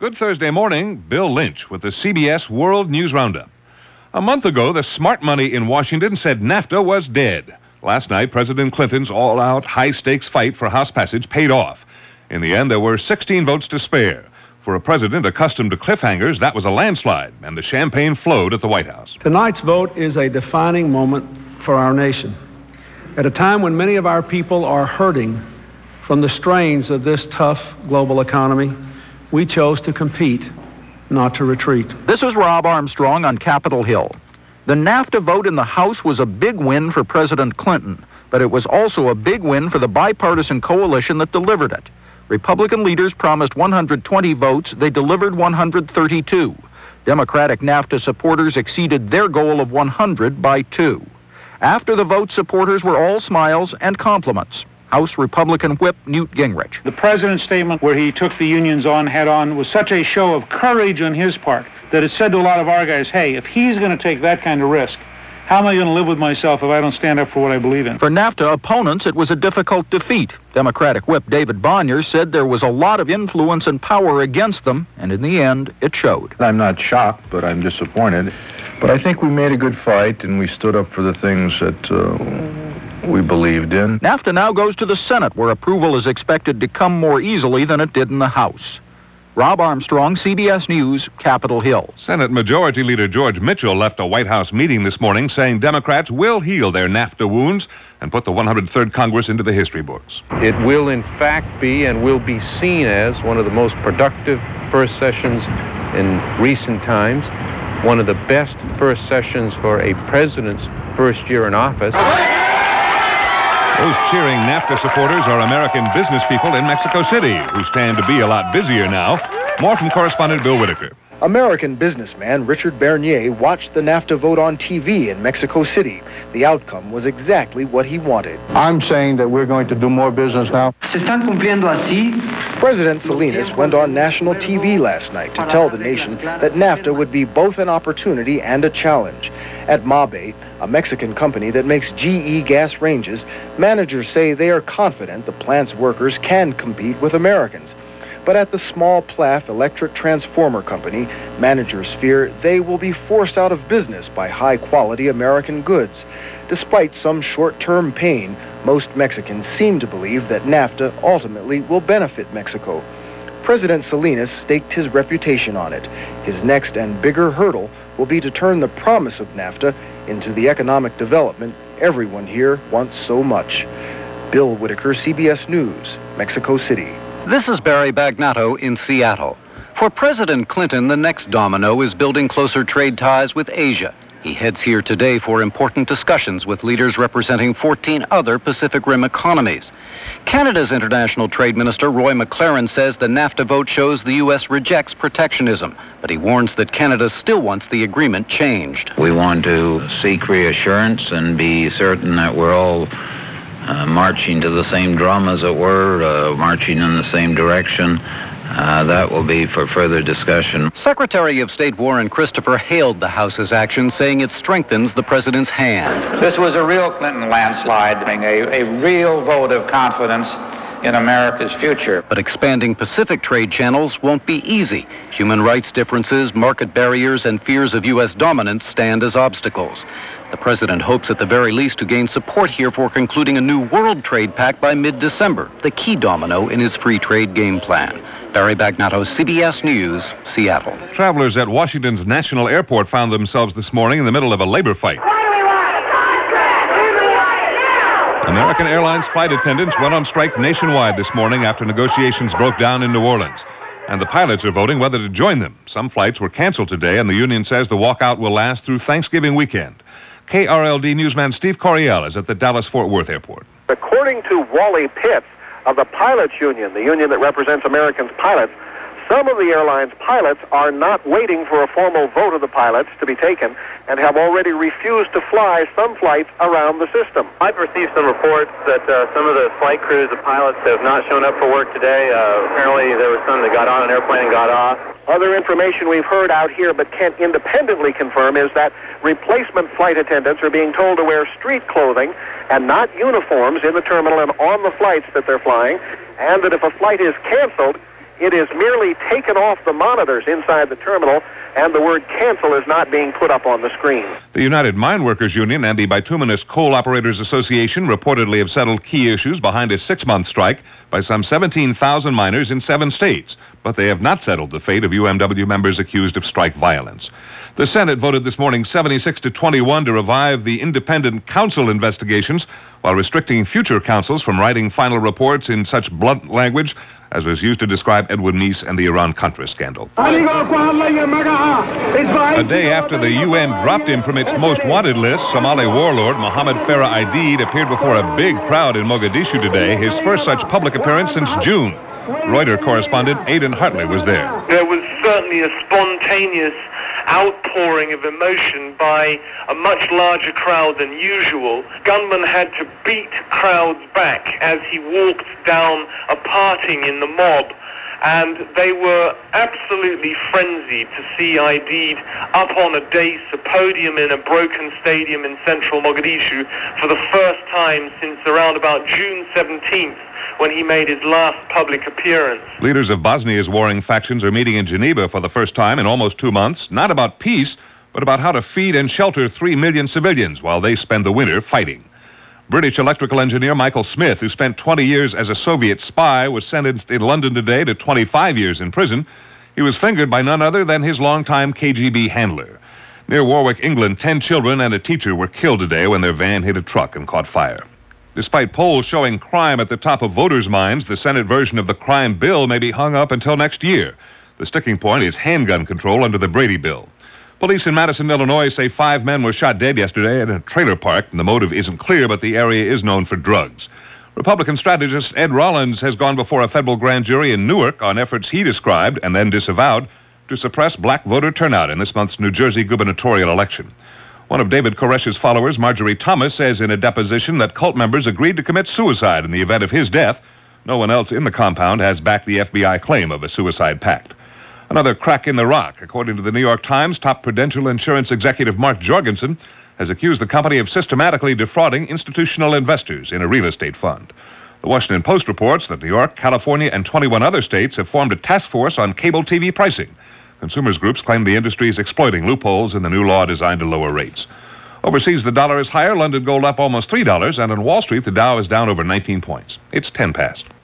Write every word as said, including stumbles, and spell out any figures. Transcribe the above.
Good Thursday morning, Bill Lynch with the C B S World News Roundup. A month ago, the smart money in Washington said NAFTA was dead. Last night, President Clinton's all-out, high-stakes fight for House passage paid off. In the end, there were sixteen votes to spare. For a president accustomed to cliffhangers, that was a landslide, and the champagne flowed at the White House. Tonight's vote is a defining moment for our nation. At a time when many of our people are hurting from the strains of this tough global economy, we chose to compete, not to retreat. This is Rob Armstrong on Capitol Hill. The NAFTA vote in the House was a big win for President Clinton, but it was also a big win for the bipartisan coalition that delivered it. Republican leaders promised one hundred twenty votes. They delivered one hundred thirty-two. Democratic NAFTA supporters exceeded their goal of one hundred by two. After the vote, supporters were all smiles and compliments. House Republican Whip Newt Gingrich. The president's statement where he took the unions on head on was such a show of courage on his part that it said to a lot of our guys, hey, if he's going to take that kind of risk, how am I going to live with myself if I don't stand up for what I believe in? For NAFTA opponents, it was a difficult defeat. Democratic Whip David Bonnier said there was a lot of influence and power against them, and in the end, it showed. I'm not shocked, but I'm disappointed. But I think we made a good fight, and we stood up for the things that uh, we believed in. NAFTA now goes to the Senate, where approval is expected to come more easily than it did in the House. Rob Armstrong, C B S News, Capitol Hill. Senate Majority Leader George Mitchell left a White House meeting this morning saying Democrats will heal their NAFTA wounds and put the one hundred third Congress into the history books. It will, in fact, be and will be seen as one of the most productive first sessions in recent times, one of the best first sessions for a president's first year in office. Those cheering NAFTA supporters are American business people in Mexico City, who stand to be a lot busier now. More from correspondent Bill Whitaker. American businessman Richard Bernier watched the NAFTA vote on T V in Mexico City. The outcome was exactly what he wanted. I'm saying that we're going to do more business now. President Salinas went on national T V last night to tell the nation that NAFTA would be both an opportunity and a challenge. At Mabe, a Mexican company that makes G E gas ranges, managers say they are confident the plant's workers can compete with Americans. But at the small Plath Electric Transformer Company, managers fear they will be forced out of business by high-quality American goods. Despite some short-term pain, most Mexicans seem to believe that NAFTA ultimately will benefit Mexico. President Salinas staked his reputation on it. His next and bigger hurdle will be to turn the promise of NAFTA into the economic development everyone here wants so much. Bill Whitaker, C B S News, Mexico City. This is Barry Bagnato in Seattle. For President Clinton, the next domino is building closer trade ties with Asia. He heads here today for important discussions with leaders representing fourteen other Pacific Rim economies. Canada's International Trade Minister Roy McLaren says the NAFTA vote shows the U S rejects protectionism, but he warns that Canada still wants the agreement changed. We want to seek reassurance and be certain that we're all Uh, marching to the same drum, as it were, uh, marching in the same direction. Uh, that will be for further discussion. Secretary of State Warren Christopher hailed the House's action, saying it strengthens the president's hand. This was a real Clinton landslide, a, a real vote of confidence in America's future. But expanding Pacific trade channels won't be easy. Human rights differences, market barriers, and fears of U S dominance stand as obstacles. The president hopes at the very least to gain support here for concluding a new World Trade Pact by mid-December, the key domino in his free trade game plan. Barry Bagnato, C B S News, Seattle. Travelers at Washington's National Airport found themselves this morning in the middle of a labor fight. American Airlines flight attendants went on strike nationwide this morning after negotiations broke down in New Orleans. And the pilots are voting whether to join them. Some flights were canceled today, and the union says the walkout will last through Thanksgiving weekend. K R L D newsman Steve Coriel is at the Dallas-Fort Worth airport. According to Wally Pitts of the Pilots Union, the union that represents Americans' pilots, some of the airline's pilots are not waiting for a formal vote of the pilots to be taken and have already refused to fly some flights around the system. I've received some reports that uh, some of the flight crews, the pilots, have not shown up for work today. Uh, apparently there was some that got on an airplane and got off. Other information we've heard out here but can't independently confirm is that replacement flight attendants are being told to wear street clothing and not uniforms in the terminal and on the flights that they're flying, and that if a flight is canceled, It is merely taken off the monitors inside the terminal, and the word cancel is not being put up on the screen. The United Mine Workers Union and the Bituminous Coal Operators Association reportedly have settled key issues behind a six-month strike by some seventeen thousand miners in seven states, but they have not settled the fate of U M W members accused of strike violence. The Senate voted this morning seventy-six to twenty-one to revive the independent counsel investigations while restricting future counsels from writing final reports in such blunt language as was used to describe Edwin Meese and the Iran-Contra scandal. A day after the U N dropped him from its most wanted list, Somali warlord Mohammed Farah Aidid appeared before a big crowd in Mogadishu today, his first such public appearance since June. Reuters correspondent Aidan Hartley was there. There was certainly a spontaneous outpouring of emotion by a much larger crowd than usual. Gunmen had to beat crowds back as he walked down a parting in the mob, and they were absolutely frenzied to see Aidid up on a dais, a podium in a broken stadium in central Mogadishu for the first time since around about June seventeenth, when he made his last public appearance. Leaders of Bosnia's warring factions are meeting in Geneva for the first time in almost two months, not about peace, but about how to feed and shelter three million civilians while they spend the winter fighting. British electrical engineer Michael Smith, who spent twenty years as a Soviet spy, was sentenced in London today to twenty-five years in prison. He was fingered by none other than his longtime K G B handler. Near Warwick, England, ten children and a teacher were killed today when their van hit a truck and caught fire. Despite polls showing crime at the top of voters' minds, the Senate version of the crime bill may be hung up until next year. The sticking point is handgun control under the Brady bill. Police in Madison, Illinois say five men were shot dead yesterday at a trailer park, and the motive isn't clear, but the area is known for drugs. Republican strategist Ed Rollins has gone before a federal grand jury in Newark on efforts he described and then disavowed to suppress black voter turnout in this month's New Jersey gubernatorial election. One of David Koresh's followers, Marjorie Thomas, says in a deposition that cult members agreed to commit suicide in the event of his death. No one else in the compound has backed the F B I claim of a suicide pact. Another crack in the rock. According to the New York Times, top Prudential Insurance executive Mark Jorgensen has accused the company of systematically defrauding institutional investors in a real estate fund. The Washington Post reports that New York, California, and twenty-one other states have formed a task force on cable T V pricing. Consumers groups claim the industry is exploiting loopholes in the new law designed to lower rates. Overseas, the dollar is higher. London gold up almost three dollars, and on Wall Street, the Dow is down over nineteen points. It's ten past.